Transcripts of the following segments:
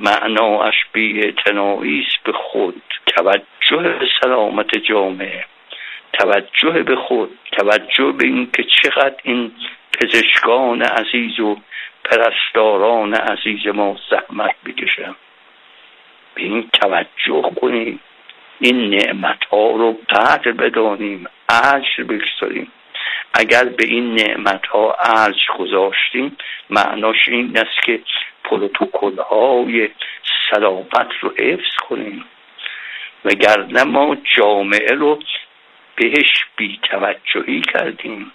معناش بی‌اعتنایی است به خود. توجه به سلامت جامعه، توجه به خود، توجه به این که چقدر این پزشکان عزیز و پرستاران عزیز ما زحمت بکشن، به این توجه کنیم، این نعمت‌ها رو قدر بدانیم، اجر بگذاریم. اگر به این نعمت‌ها اجر گذاشتیم معناش این است که پروتکل‌های سلامت رو حفظ کنیم، وگرنه ما جامعه رو بهش بی‌توجهی کردیم.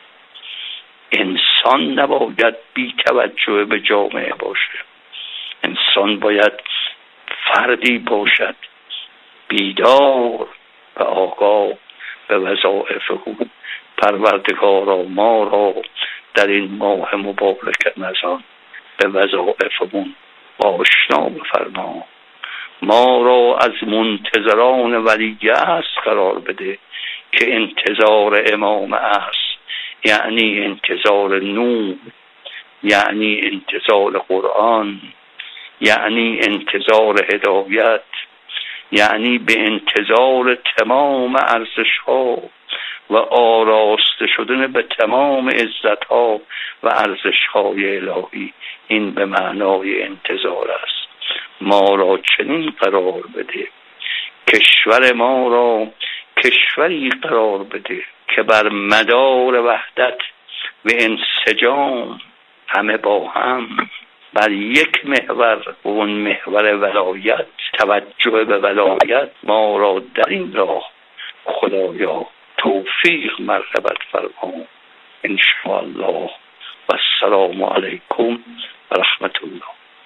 انسان نباید بی‌توجه به جامعه باشه. انسان باید فردی باشد بیدار و آگاه به وظایف او. پروردگارا ما را در این ماه مبارک رمضان به وظایفمون آشنا بفرما. ما را از منتظران ولیعصر قرار بده که انتظار امام عصر یعنی انتظار نور، یعنی انتظار قرآن، یعنی انتظار هدایت، یعنی به انتظار تمام ارزش‌ها و آراسته شدن به تمام عزت‌ها و ارزش‌های الهی. این به معنای انتظار است. ما را چنین قرار بده، کشور ما را کشوری قرار بده که بر مدار وحدت و انسجام همه با هم بر یک محور و اون محور ولایت، توجه به ولایت ما را در این راه خدایا توفیق مرتبت فرما انشاءالله. و السلام علیکم و رحمت الله.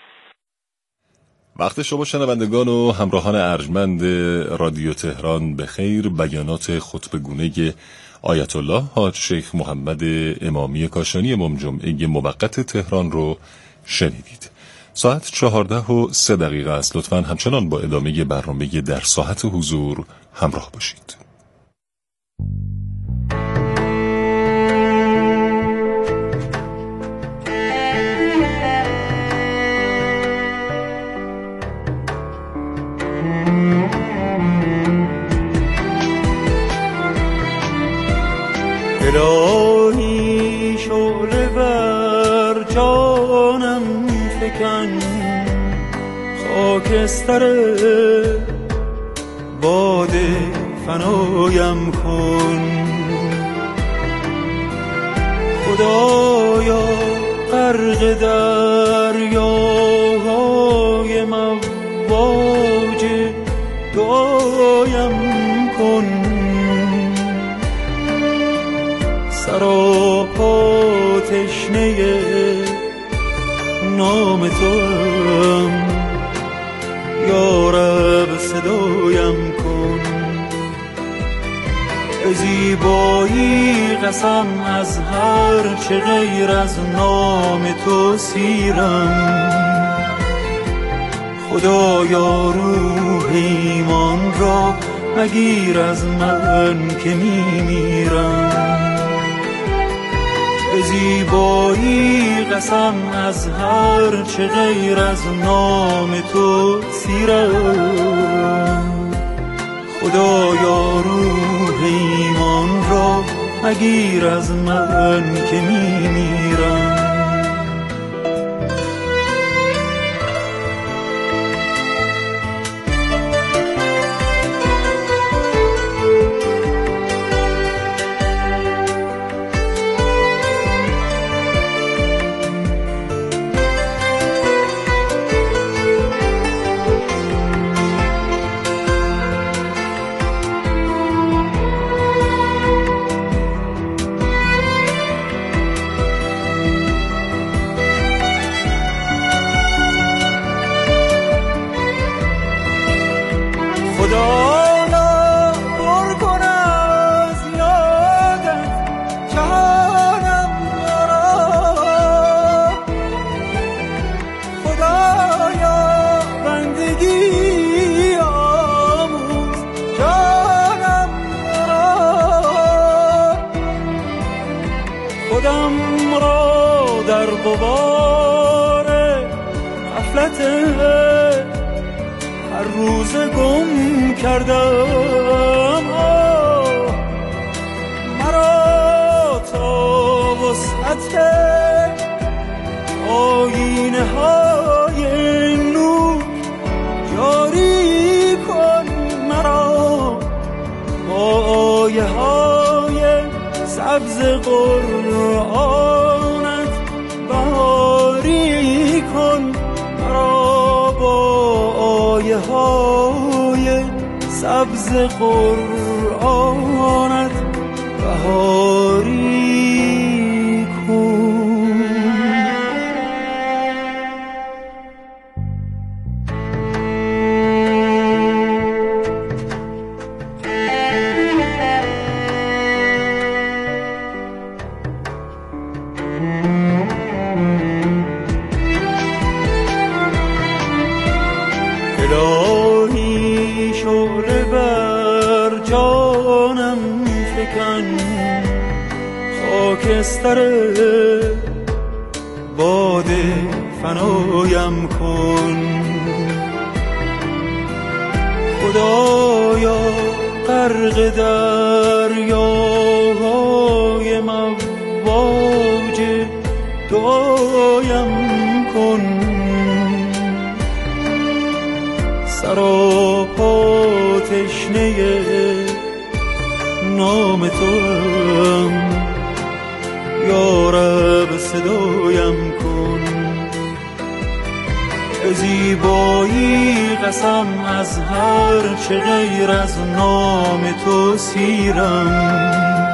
وقت شما شنوندگان و همراهان ارجمند رادیو تهران به خیر. بیانات خطبه‌گونه آیت الله حاج شیخ محمد امامی کاشانی امام جمعه موقت تهران رو شنیدید. ساعت 14:03 است. لطفاً همچنان با ادامه برنامه در ساعت حضور همراه باشید. الهی شعله بر جانم فکن، خاکستر باد فنایم کن. خدایا غرق دریاهای مواج دعایم کن. سراپا تشنه نام توام، یا رب صدایم کن. به زیبایی قسم از هر چه غیر از نام تو سیرم. خدایا روح ایمان را مگیر از من که میمیرم. به زیبایی قسم از هر چه غیر از نام تو سیرم. خدایا روح ایمان را مگیر از من که میمیرم. خودم را در غبار غفلت هر روز گم کردم مرا تا وسعت آینه های نور جاری کن، مرا با آیه های سبز قرآنت بهاری کن، مرا با آیه های سبز قرآنت بهاری کن. الهی شعله بر جانم فکن، خاکستر باد فنایم کن، خدایا غرق دریاهای مواج دعایم کن، سراپا تشنه نام توام، یا رب صدایم کن، به زیبایی قسم از هر چه غیر از نام تو سیرم،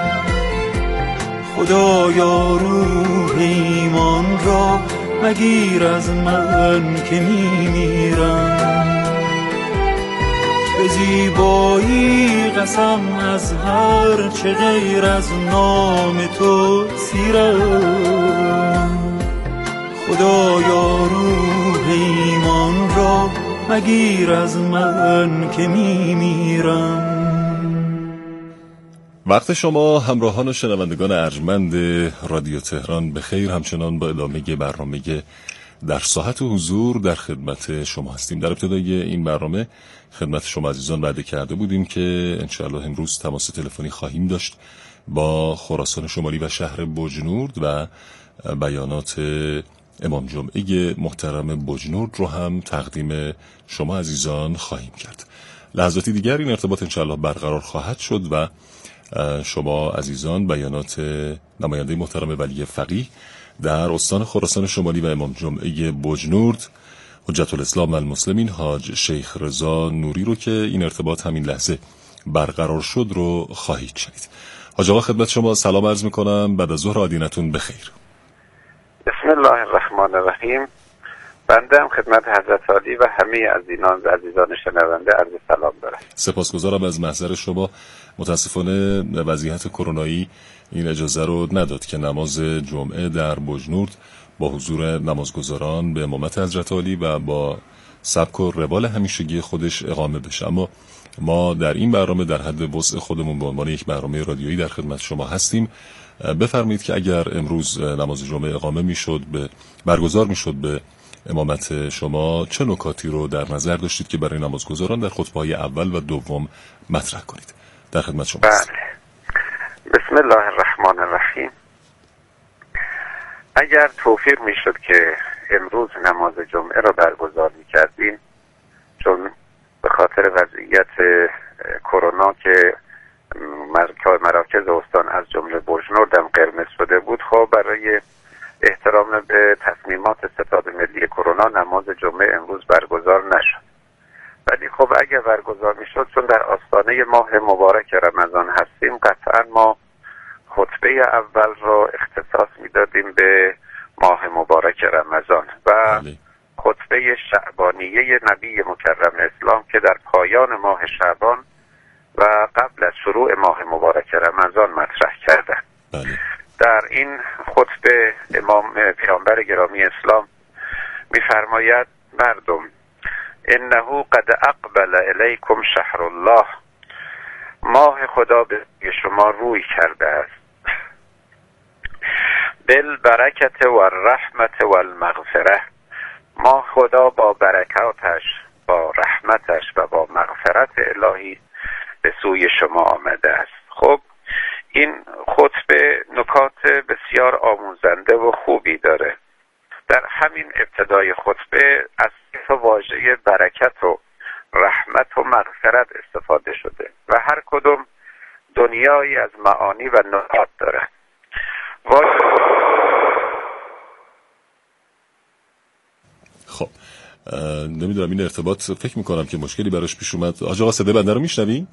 خدایا روح ایمان را مگیر از من که میمیرم، به زیبایی قسم از هر چه غیر از نام تو سیرم، خدایا روح ایمان را مگیر از من که میمیرم. وقت شما همراهان و شنوندگان ارجمند رادیو تهران بخیر. همچنان با ادامه برنامه در ساحت حضور در خدمت شما هستیم. در ابتدای این برنامه خدمت شما عزیزان وعده کرده بودیم که انشاءالله امروز تماس تلفنی خواهیم داشت با خراسان شمالی و شهر بجنورد و بیانات امام جمعه محترم بجنورد رو هم تقدیم شما عزیزان خواهیم کرد. لحظاتی دیگر این ارتباط انشاءالله برقرار خواهد شد و شما عزیزان بیانات نماینده محترم ولی فقیه در استان خراسان شمالی و امام جمعه بجنورد حجت الاسلام و المسلمین حاج شیخ رضا نوری رو که این ارتباط همین لحظه برقرار شد رو خواهید شنید. حاج آقا خدمت شما سلام عرض میکنم، بعد از ظهر آدینتون بخیر. بسم الله الرحمن الرحیم. بنده هم خدمت حضرت عالی و همه عزیزان شنونده عرض سلام دارم. سپاسگزارم از محضر شما. متاسفانه وضعیت کرونایی این اجازه رو نداد که نماز جمعه در بجنورد با حضور نمازگزاران به امامت حضرت عالی و با سبک و روال همیشگی خودش اقامه بشه، اما ما در این برنامه در حد وسع خودمون به عنوان یک برنامه رادیویی در خدمت شما هستیم. بفرمایید که اگر امروز نماز جمعه اقامه میشد برگزار میشد به امامت شما، چه نکاتی رو در نظر داشتید که برای نمازگزاران در خطبه‌های اول و دوم مطرح کنید؟ در خدمت شما هستیم. بسم الله الرحمن الرحیم. اگر توفیق میشد که امروز نماز جمعه را برگزار میکردیم، چون به خاطر وضعیت کرونا که مراکز استان از جمله بجنورد هم قرمز شده بود، خب برای احترام به تصمیمات ستاد ملی کرونا نماز جمعه امروز برگزار نشد. ولی خب اگر برگزار میشد، چون در آستانه ماه مبارک رمضان هستیم، قطعا ما خطبه اول را اختصاص میدادیم به ماه مبارک رمضان و خطبه شعبانیه نبی مکرم اسلام که در پایان ماه شعبان و قبل از شروع ماه مبارک رمضان مطرح کردند. در این خطبه امام پیامبر گرامی اسلام می‌فرماید: مردم، انه قد اقبل الیکم شهر الله، ماه خدا به شما روی کرده است، بالبرکت و الرحمت و المغفره، ماه خدا با برکاتش، با رحمتش آمده از واژه برکت و رحمت و مغفرت استفاده شده و هر کدوم دنیایی از معانی و نکات داره. خب نمیدونم این ارتباط فکر میکنم که مشکلی براش پیش اومد. حاج آقا صدای بنده رو میشنوین؟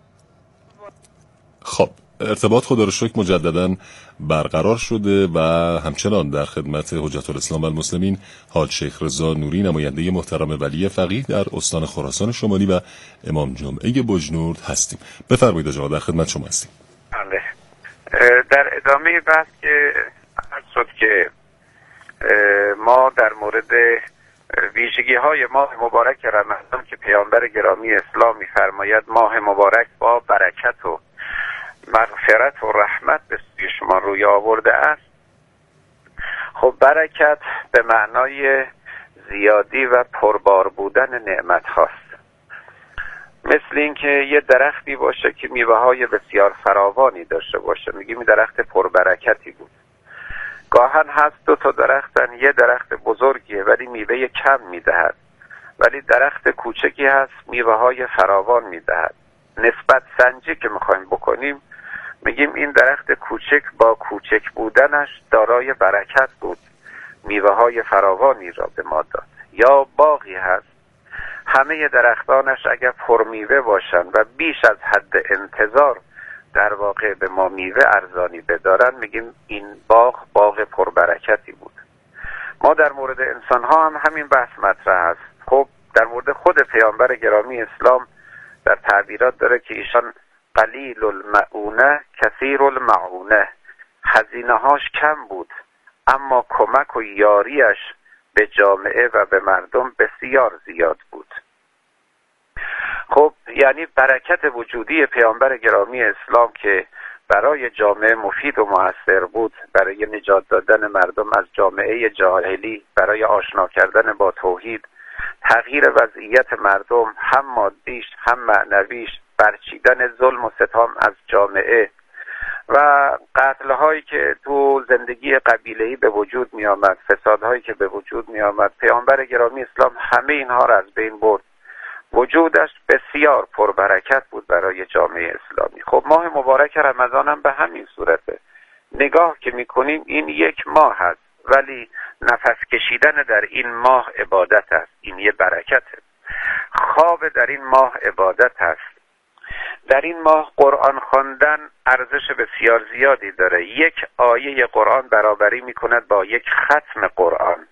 خب ارتباط خدا رو شکر مجددا برقرار شده و همچنان در خدمت حجت الاسلام و المسلمین حاج شیخ رضا نوری نماینده محترم ولی فقیه در استان خراسان شمالی و امام جمعه بجنورد هستیم. بفرمایید حاج آقا، در خدمت شما هستیم. بله، در ادامه بحث که عرض شد که ما در مورد ویژگی های ماه مبارک رمضان که پیامبر گرامی اسلام می‌فرماید ماه مبارک با برکت و مغفرت و رحمت به سوی شما روی آورده است. خب برکت به معنای زیادی و پربار بودن نعمت هاست. مثل اینکه یه درختی باشه که میوه های بسیار فراوانی داشته باشه، میگیم درخت پربرکتی بود. گاهن هست دو تا درختن، یه درخت بزرگیه ولی میوه کم میدهد، ولی درخت کوچکی هست میوه های فراوان میدهد. نسبت سنجی که میخوایم بکنیم میگیم این درخت کوچک با کوچک بودنش دارای برکت بود، میوه های فراوانی را به ما داد. یا باغی هست همه درختانش اگر پرمیوه باشند و بیش از حد انتظار در واقع به ما میوه ارزانی بدارن، میگیم این باغ پربرکتی بود. ما در مورد انسان ها هم همین بحث مطرح است. خب در مورد خود پیامبر گرامی اسلام در تعبیرات داره که ایشان قلیل المعونه کثیر المعونه، هزینه هاش کم بود اما کمک و یاریش به جامعه و به مردم بسیار زیاد بود. خب یعنی برکت وجودی پیامبر گرامی اسلام که برای جامعه مفید و مؤثر بود، برای نجات دادن مردم از جامعه جاهلی، برای آشنا کردن با توحید، تغییر وضعیت مردم هم مادیش هم معنویش، برچیدن ظلم و ستم از جامعه و قتل‌هایی که تو زندگی قبیله‌ای به وجود می آمد، فسادهایی که به وجود می آمد، پیامبر گرامی اسلام همه اینها را از بین برد. وجودش بسیار پربرکت بود برای جامعه اسلامی. خب ماه مبارک رمضان هم به همین صورته. نگاه که می‌کنیم این یک ماه هست ولی نفس کشیدن در این ماه عبادت است. این یه برکته. خواب در این ماه عبادت است. در این ماه قرآن خواندن ارزش بسیار زیادی داره. یک آیه قرآن برابری می‌کند با یک ختم قرآن.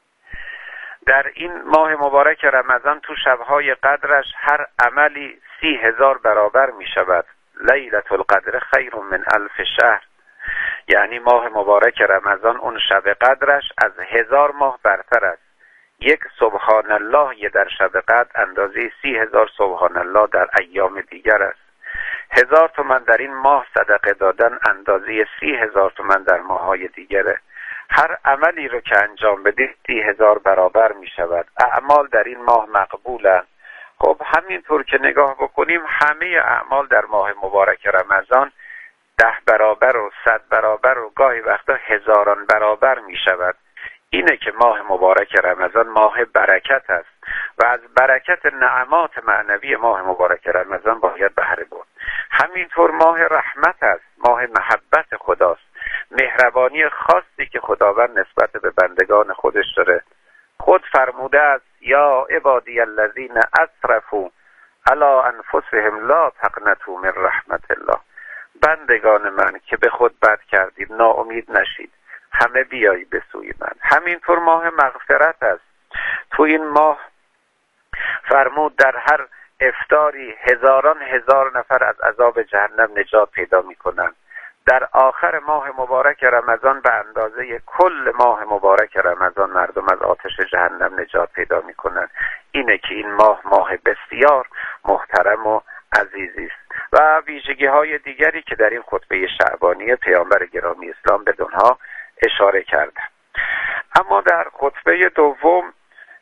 در این ماه مبارک رمضان تو شبهای قدرش هر عملی 30,000 برابر می شود. لیلة القدر خیر من 1000 شهر. یعنی ماه مبارک رمضان اون شب قدرش از 1000 ماه برتر است. یک سبحان الله در شب قدر اندازه 30,000 سبحان الله در ایام دیگر است. 1000 تومان در این ماه صدقه دادن اندازه 30,000 تومان در ماه‌های دیگره. هر عملی رو که انجام بدید 30,000 برابر می شود. اعمال در این ماه مقبولند. خب همینطور که نگاه بکنیم همه اعمال در ماه مبارک رمضان 10 برابر و 100 برابر و گاهی وقتا هزاران برابر می شود. اینه که ماه مبارک رمضان ماه برکت است و از برکت نعمات معنوی ماه مبارک رمضان باید بهره برد. همینطور ماه رحمت است، ماه محبت خداست، مهربانی خاصی که خداوند نسبت به بندگان خودش داره. خود فرموده است یا عبادی الذین اسرفوا علی انفسهم لا تقنطوا من رحمت الله. بندگان من که به خود بد کردید ناامید نشید، همه بیایی به سوی من. همینطور ماه مغفرت است. تو این ماه فرمود در هر افطاری هزاران هزار نفر از عذاب جهنم نجات پیدا می‌کنند. در آخر ماه مبارک رمضان به اندازه کل ماه مبارک رمضان مردم از آتش جهنم نجات پیدا می‌کنند. اینه که این ماه بسیار محترم و عزیزی است و ویژگی‌های دیگری که در این خطبه شعبانی پیامبر گرامی اسلام به اونها اشاره کرده. اما در خطبه دوم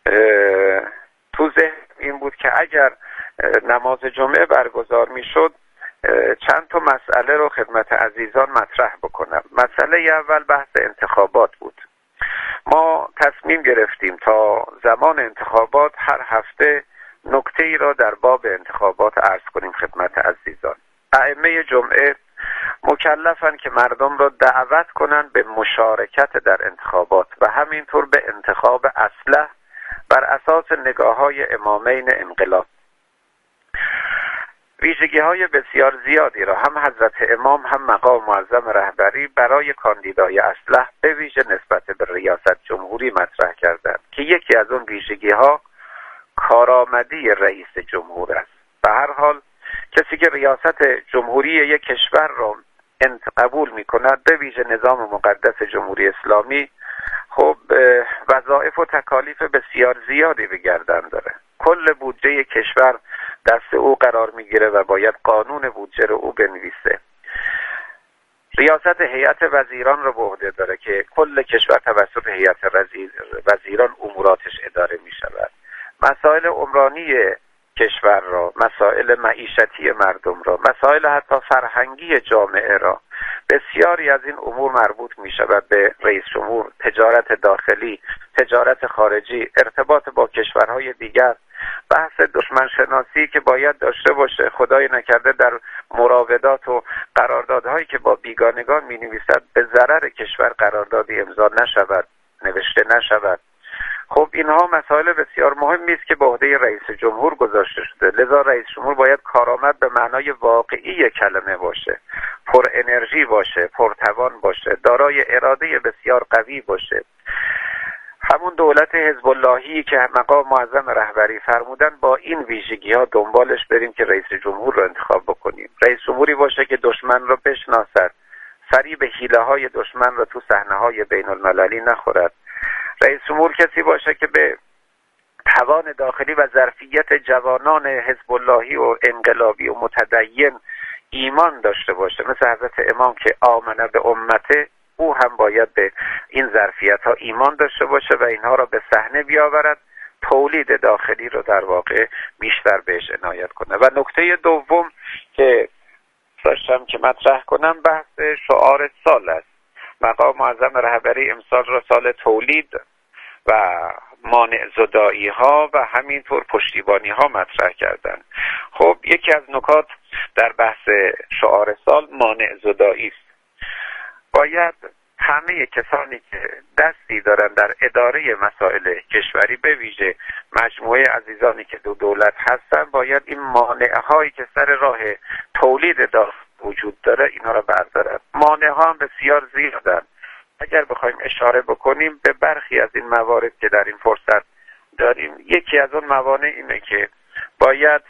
تو ذهن این بود که اگر نماز جمعه برگزار میشد چند تا مسئله رو خدمت عزیزان مطرح بکنم. مسئله اول بحث انتخابات بود. ما تصمیم گرفتیم تا زمان انتخابات هر هفته نکته‌ای را در باب انتخابات عرض کنیم خدمت عزیزان. ائمه جمعه مکلفن که مردم را دعوت کنند به مشارکت در انتخابات و همینطور به انتخاب اصلح بر اساس نگاه‌های امامین انقلاب. ویژگی‌های بسیار زیادی را هم حضرت امام هم مقام معظم رهبری برای کاندیدای اصلح به ویژه نسبت به ریاست جمهوری مطرح کردند که یکی از اون ویژگی‌ها کارآمدی رئیس جمهور است. به هر حال کسی که ریاست جمهوری یک کشور را قبول می‌کند، به ویژه نظام مقدس جمهوری اسلامی، خب وظایف و تکالیف بسیار زیادی به گردن داره. کل بودجه کشور دست او قرار میگیره و باید قانون بودجه رو او بنویسه. ریاست هیئت وزیران رو به عهده داره که کل کشور توسط هیئت وزیران اموراتش اداره میشود. مسائل عمرانی کشور را، مسائل معیشتی مردم را، مسائل حتی فرهنگی جامعه را، بسیاری از این امور مربوط می شود به رئیس جمهور. تجارت داخلی، تجارت خارجی، ارتباط با کشورهای دیگر، بحث دشمن شناسی که باید داشته باشه، خدای نکرده در مراودات و قراردادهایی که با بیگانگان می نویسد به ضرر کشور قراردادی امضا نشود، نوشته نشود. خب اینها مسائل بسیار مهمی است که به عهده رئیس جمهور گذاشته شده. لذا رئیس جمهور باید کارآمد به معنای واقعی کلمه باشه، پر انرژی باشه، پرتوان باشه، دارای اراده بسیار قوی باشه. همون دولت حزب اللهی که مقام معظم رهبری فرمودن، با این ویژگی‌ها دنبالش بریم که رئیس جمهور رو انتخاب بکنیم. رئیس جمهوری باشه که دشمن رو بشناسد، فریب حیله‌های دشمن رو تو صحنه‌های بین‌المللی نخورد. رئیس جمهور کسی باشه که به توان داخلی و ظرفیت جوانان حزب اللهی و انقلابی و متدین ایمان داشته باشه، مثل حضرت امام که آمنه به امته، او هم باید به این ظرفیت ها ایمان داشته باشه و اینها را به صحنه بیاورد، تولید داخلی رو در واقع بیشتر بهش عنایت کنه. و نکته دوم که داشتم که مطرح کنم بحث شعار سال است. مقام معظم رهبری امسال را سال تولید و مانع زدایی ها و همینطور پشتیبانی ها مطرح کردند. خب یکی از نکات در بحث شعار سال مانع زدایی است. باید همه کسانی که دستی دارن در اداره مسائل کشوری، به ویژه مجموعه عزیزانی که دو دولت هستن، باید این مانع هایی که سر راه تولید داخل وجود داره اینها را بردارن. مانع ها هم بسیار زیادن. اگر بخوایم اشاره بکنیم به برخی از این موارد که در این فرصت داریم، یکی از اون موانع اینه که باید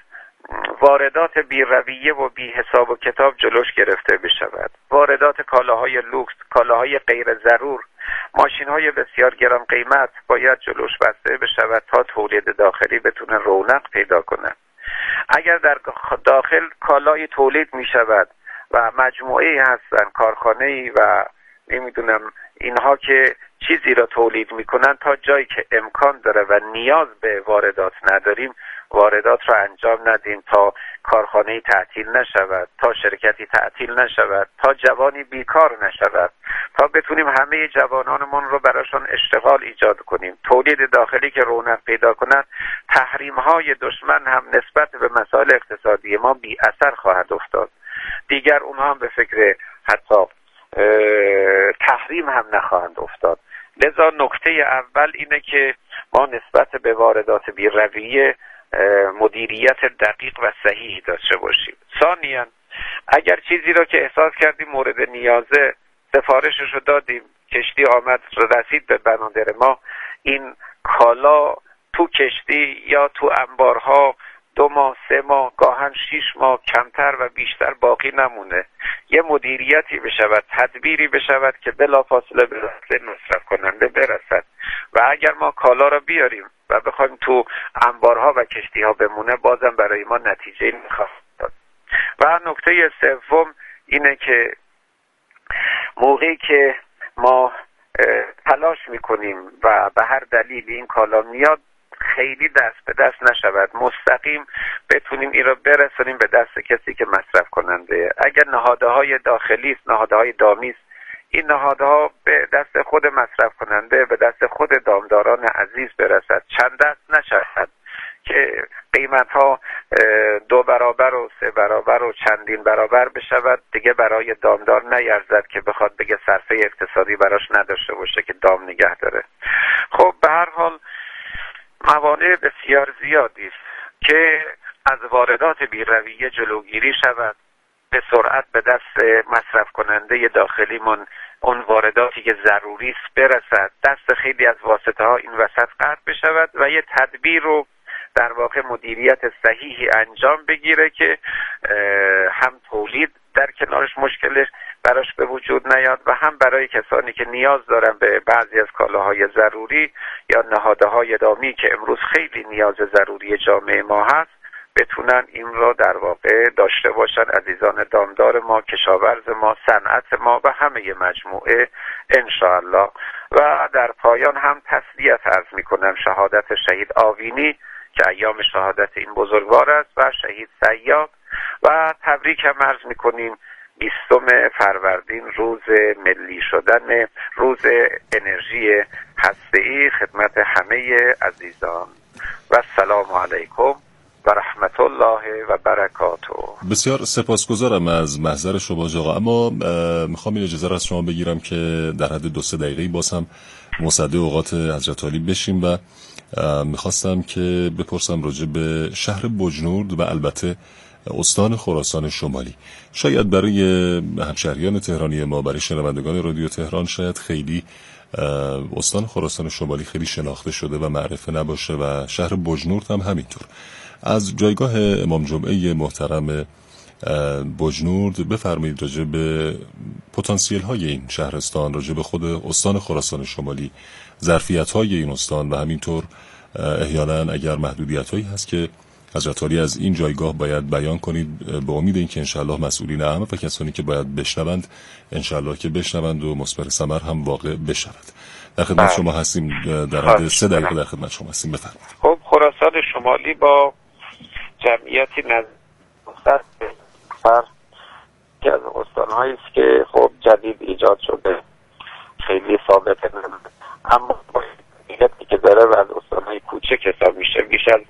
واردات بی رویه و بی حساب و کتاب جلوش گرفته بشود. واردات کالاهای لوکس، کالاهای غیر ضرور، ماشین‌های بسیار گران قیمت باید جلوش بسته بشود تا تولید داخلی بتونه رونق پیدا کنه. اگر در داخل کالای تولید می شود و مجموعه‌ای هستن، کارخانه‌ای و نمیدونم اینها که چیزی را تولید میکنن، تا جایی که امکان داره و نیاز به واردات نداریم، واردات را انجام ندیم تا کارخانه‌ای تعطیل نشود، تا شرکتی تعطیل نشود، تا جوانی بیکار نشود، تا بتونیم همه جوانانمون رو براشون اشتغال ایجاد کنیم. تولید داخلی که رونق پیدا کنند، تحریم‌های دشمن هم نسبت به مسائل اقتصادی ما بی اثر خواهد افتاد. دیگر اونها هم به فکر حتی تحریم هم نخواهند افتاد. لذا نکته اول اینه که ما نسبت به واردات بی رویه مدیریت دقیق و صحیح داشته باشیم. ثانیاً اگر چیزی را که احساس کردیم مورد نیازه، سفارشش رو دادیم، کشتی آمد رسید به بنادر ما، این کالا تو کشتی یا تو انبارها 2 ماه 3 ماه گاهن 6 ماه کمتر و بیشتر باقی نمونه. یه مدیریتی بشود، تدبیری بشود که بلافاصله به دست مصرف کننده برسد. و اگر ما کالا را بیاریم و بخوایم تو انبارها و کشتیها بمونه، بازم برای ما نتیجه نخواهد داد. و نکته سوم اینه که موقعی که ما تلاش میکنیم و به هر دلیلی این کالا میاد، خیلی دست به دست نشود، مستقیم بتونیم این را برسونیم به دست کسی که مصرف کننده. اگر نهادهای داخلی است، نهادهای دامی است، این نهادها به دست خود مصرف کننده، به دست خود دامداران عزیز برسد، چند دست نشود که قیمت ها 2 برابر و 3 برابر و چندین برابر بشود، دیگه برای دامدار نیرزد که بخواد بگه صرفه اقتصادی براش نداشته باشه که دام نگه داره. خب به هر حال موانع بسیار زیادی است که از واردات بی‌رویه جلوگیری شود، به سرعت به دست مصرف کننده داخلیمون اون وارداتی که ضروری است برسد، دست خیلی از واسطه ها این وسط قطع بشود و یه تدبیر رو در واقع مدیریت صحیحی انجام بگیره که هم تولید در کنارش مشکلش براش به وجود نیاد و هم برای کسانی که نیاز دارن به بعضی از کالاهای ضروری یا نهادهای دامی که امروز خیلی نیاز ضروری جامعه ما هست بتونن این را در واقع داشته باشن. عزیزان دامدار ما، کشاورز ما، صنعت ما و همه مجموعه انشاءالله. و در پایان هم تسلیت عرض میکنم شهادت شهید آوینی که ایام شهادت این بزرگوار است و شهید سیاد و تبریک هم عرض میکنیم 20 فروردین روز ملی شدن، روز انرژی هسته‌ای خدمت همه عزیزان و السلام علیکم و رحمت الله و برکاته. بسیار سپاسگزارم از محضر شما آقا، اما میخوام این اجازه را از شما بگیرم که در حد 2-3 دقیقه باز هم مصدق اوقات حضرت علی بشیم و میخواستم که بپرسم راجع به شهر بجنورد و البته استان خراسان شمالی. شاید برای همشهریان تهرانی ما، برای شنوندگان رادیو تهران شاید خیلی استان خراسان شمالی خیلی شناخته شده و معرفه نباشه و شهر بجنورد هم همینطور. از جایگاه امام جمعه محترم بجنورد بفرمایید راجع به پتانسیل های این شهرستان، راجع به خود استان خراسان شمالی، ظرفیت های این استان و همینطور احیانا اگر محدودیت هایی هست که حضرت علی از این جایگاه باید بیان کنید، به امید اینکه انشاءالله مسئولین اعم و کسانی که باید بشنوند انشاءالله که بشنوند و مثمر ثمر هم واقع بشود. در خدمت شما هستیم، در حد 3 دقیقه در خدمت شما هستیم، بفرمایید. خب خراسان شمالی با جمعیتی نزدیک که از استان‌هایی است که خب جدید ایجاد شده، خیلی ثابت نمیشه، اما جمعیتی که داره و از استان‌های کوچک حساب میشه، بیش از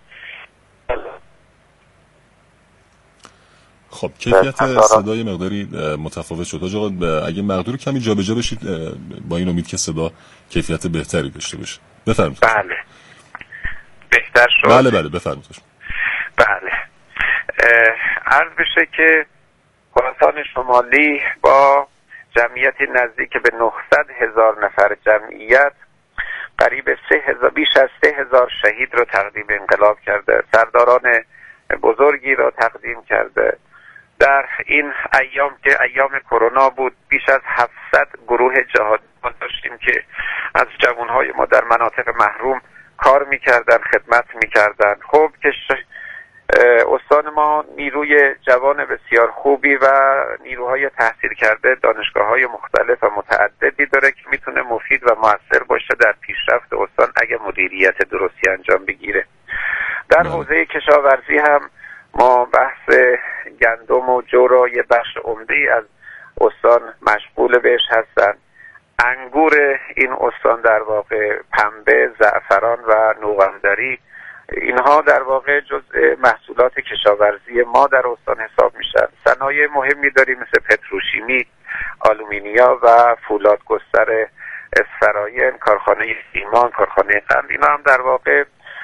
خب کیفیت صدای مقداری متفاوت شد آقا، اگه مقدور کمی جابجا بشید با این امید که صدا کیفیت بهتری داشته باشه. بفرمایید. بله بهتر شد. بله بفرمایید. بله عرض بشه که خراسان شمالی با جمعیتی نزدیک به 900,000 نفر جمعیت قریب بیش از 3,000 شهید رو تقدیم انقلاب کرده، سرداران بزرگی رو تقدیم کرده. در این ایام که ایام کرونا بود بیش از 700 گروه جهادی داشتیم که از جوانهای ما در مناطق محروم کار میکردن، خدمت میکردن. خب که استان ما نیروی جوان بسیار خوبی و نیروهای تحصیل کرده، دانشگاه‌های مختلف و متعددی داره که میتونه مفید و مؤثر باشه در پیشرفت استان اگه مدیریت درستی انجام بگیره. در حوزه کشاورزی هم ما بحث گندم و جو را یه بخش عمده‌ای از استان مشغول بهش هستن. انگور این استان در واقع، پنبه، زعفران و نوغندری، اینها در واقع جزء محصولات کشاورزی ما در استان حساب میشن. صنایع مهمی داریم مثل پتروشیمی، آلومینیا و فولادگستر اسفراین، کارخانه سیمان، کارخانه قند. اینا هم در واقع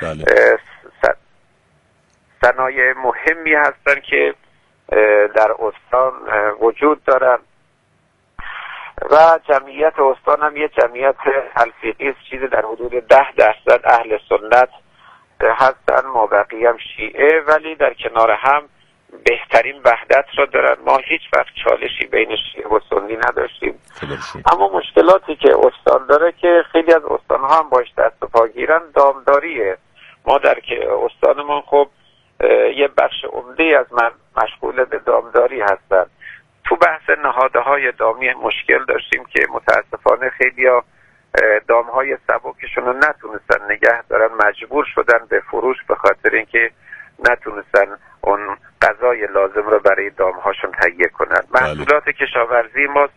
صنایع مهمی هستن که در استان وجود دارن و جمعیت استان هم یه جمعیت تلفیقی است، چیزی در حدود 10% اهل سنت هستن، مابقی هم شیعه، ولی در کنار هم بهترین وحدت را دارن. ما هیچ وقت چالشی بین شیعه و سنی نداشتیم، اما مشکلاتی که استان داره که خیلی از استان‌ها هم باش دست و پا گیرن دامداریه. ما در که استانمون خب یه بخش عمده از من مشغول به دامداری هستن. تو بحث نهادهای دامی مشکل داشتیم که متاسفانه خیلی‌ها دامهای سبکشون رو نتونستن نگه دارن، مجبور شدن به فروش به خاطر اینکه نتونستن اون غذای لازم رو برای دامهاشون تهیه کنن. محصولات کشاورزی ما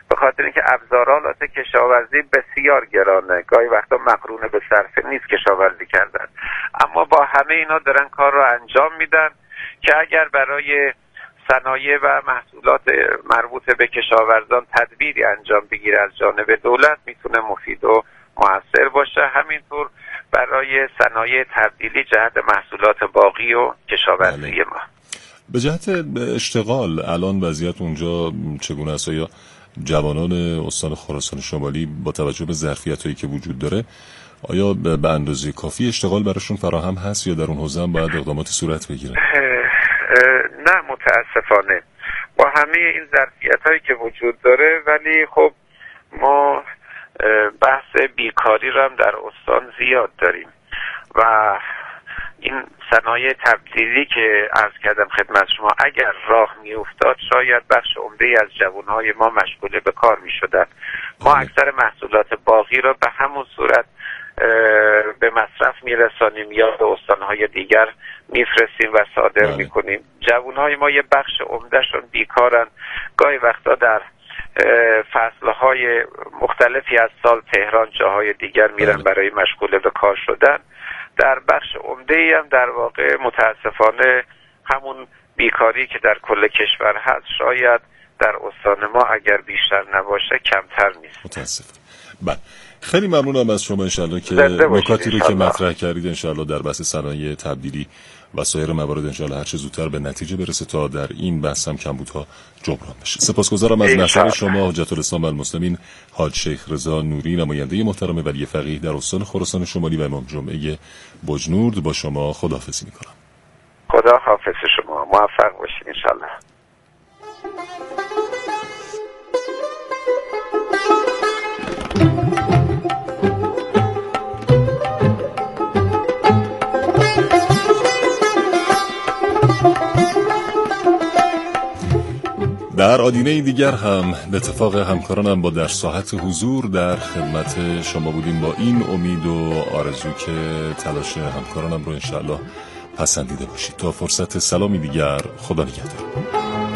به خاطر اینکه ابزارالات کشاورزی بسیار گرانه، گاهی وقتا مقرون به صرفه نیست کشاورزی کردن، اما با همه اینا دارن کار رو انجام میدن که اگر برای صنایع و محصولات مربوط به کشاورزان تدبیری انجام بگیره از جانب دولت میتونه مفید و موثر باشه. همینطور برای صنایع تبدیلی جهت محصولات باقی و کشاورزی ما. به جهت اشتغال الان وضعیت اونجا چگونه است؟ یا جوانان استان خراسان شمالی با توجه به ظرفیتایی که وجود داره آیا به اندازه کافی اشتغال براشون فراهم هست یا در اون حوزه هم باید اقداماتی صورت بگیره؟ نه متاسفانه با همه این ظرفیتایی که وجود داره، ولی خب ما بحث بیکاری رو هم در استان زیاد داریم و این صنایع تبدیلی که عرض کردم خدمت شما اگر راه می افتاد شاید بخش عمده از جوانهای ما مشغول به کار می شدن. ما اکثر محصولات باقی را به همون صورت به مصرف می رسانیم یا به استانهای دیگر می فرستیم و صادر می کنیم. جوانهای ما یه بخش عمدهشون بیکارن، گاهی وقتا در فصلهای مختلفی از سال تهران جاهای دیگر میرن برای مشغول به کار شدن. در بخش عمده‌ای هم در واقع متاسفانه همون بیکاری که در کل کشور هست شاید در استان ما اگر بیشتر نباشه کمتر نیست. متاسفم. بله خیلی ممنونم از شما، انشالله که نکاتی رو که مطرح کردید انشالله در بحث صنایع تبدیلی و سایر موارد انشالله هر چه زودتر به نتیجه برسه تا در این بحث هم کمبودها جبران بشه. سپاسگزارم از نظر شما حجت الاسلام و المسلمین حاج شیخ رضا نوری، نماینده محترم ولی فقیه در استان خراسان شمالی و امام جمعه بجنورد. با شما خداحافظی میکنم. خدا حافظ شما، موفق باشید انشالله. در آدینه دیگر هم به اتفاق همکارانم با در ساحت حضور در خدمت شما بودیم با این امید و آرزو که تلاش همکارانم رو انشاءالله پسندیده باشید. تا فرصت سلامی دیگر، خدا نگهدار.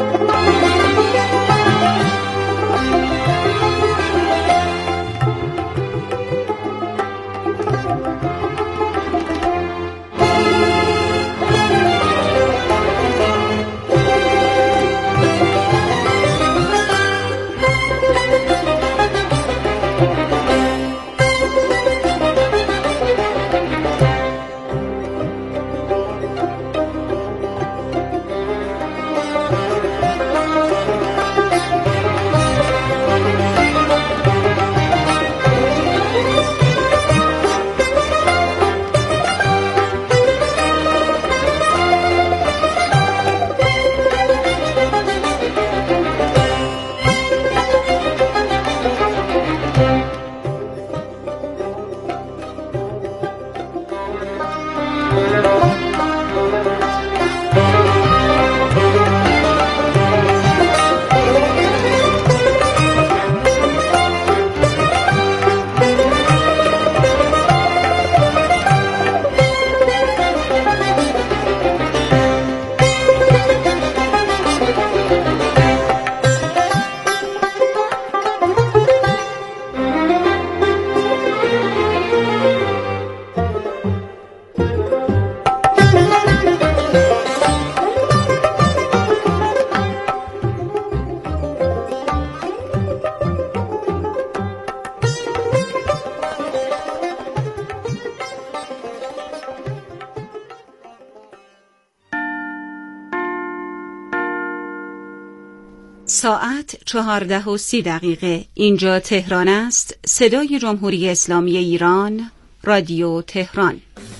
ساعت 14:30. اینجا تهران است. صدای جمهوری اسلامی ایران، رادیو تهران.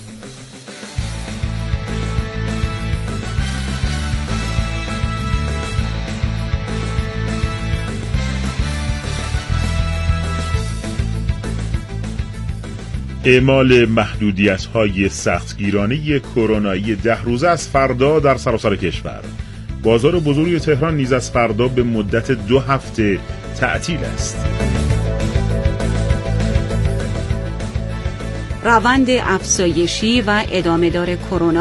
اعمال محدودیت‌های سختگیرانه کرونایی 10 روزه از فردا در سراسر کشور. بازار بزرگ تهران نیز از فردا به مدت 2 هفته تعطیل است. روند افزایشی و ادامه‌دار کرونا